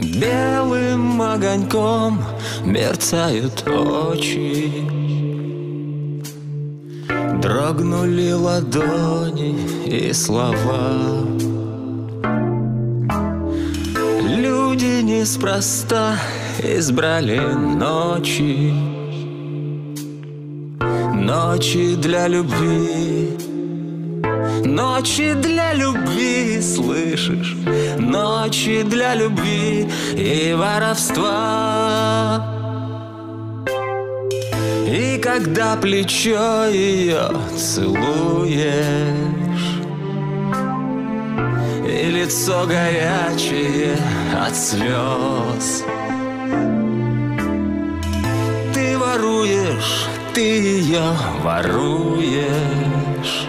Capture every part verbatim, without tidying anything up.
Белым огоньком мерцают очи. Дрогнули ладони и слова. Люди неспроста избрали ночи. Ночи для любви. Ночи для любви, слышишь? Ночи для любви и воровства. И когда плечо ее целуешь, и лицо горячее от слез, ты воруешь, ты ее воруешь.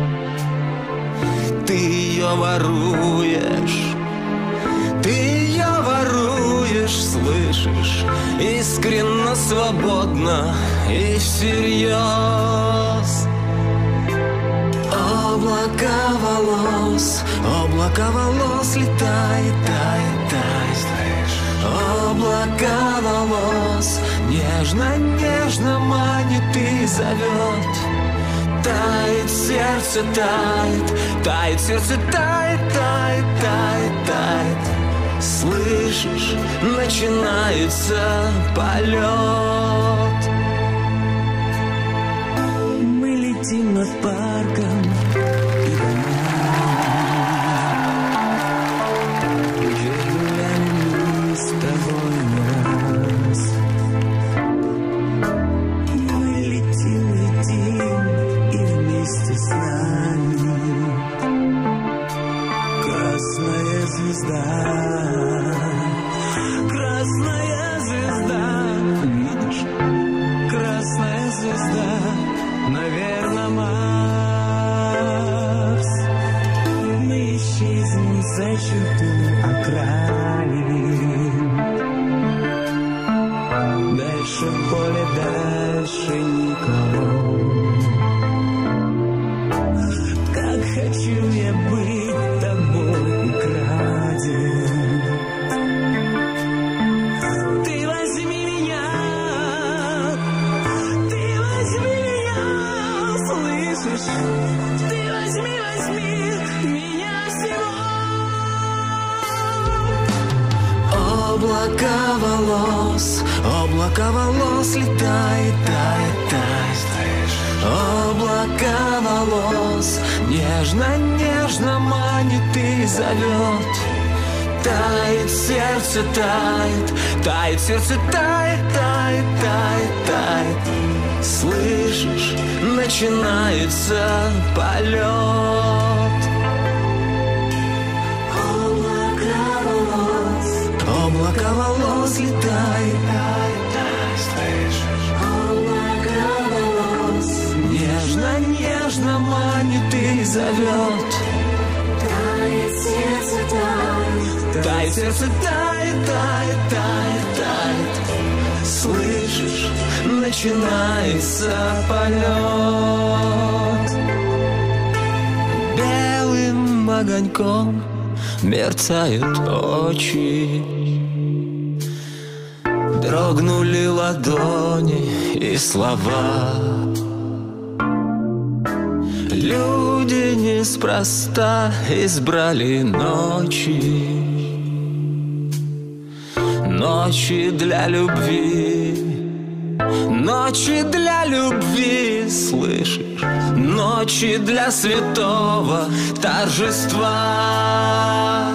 Ты ее воруешь, ты ее воруешь, слышишь? Искренно, свободно и всерьез. Облака волос, облака волос летает, тает, тает. Облака волос нежно, нежно манит и зовет. Тает сердце, тает, тает сердце, тает, тает, тает, тает. Слышишь, начинается полет. Мы летим над парком и домами, где гуляем мы с тобой раз. Мы летим, летим вместе с нами. Красная звезда, красная звезда, видишь? Красная звезда, наверное, Марс. Мы исчезнем за черту окраин. Дальше поле, дальше никого. Хочу я быть тобой украден. Ты возьми меня, ты возьми меня, слышишь? Ты возьми, возьми меня всего. Облака волос, облака волос летает, тает, тает. Облака волос нежно, нежно манит и зовет. Тает сердце, тает, тает сердце, тает, тает, тает, тает. Слышишь, начинается полет. Облака волос, облака волос летает, тает, тает, слышишь? Облака волос нежно, нежно манит и зовет. Тает сердце, тает, тает сердце, тает, тает, тает, тает. Слышишь, начинается полет. Белым огоньком мерцают очи. Дрогнули ладони и слова. Люди неспроста избрали ночи. Ночи для любви. Ночи для любви, слышишь? Ночи для святого торжества.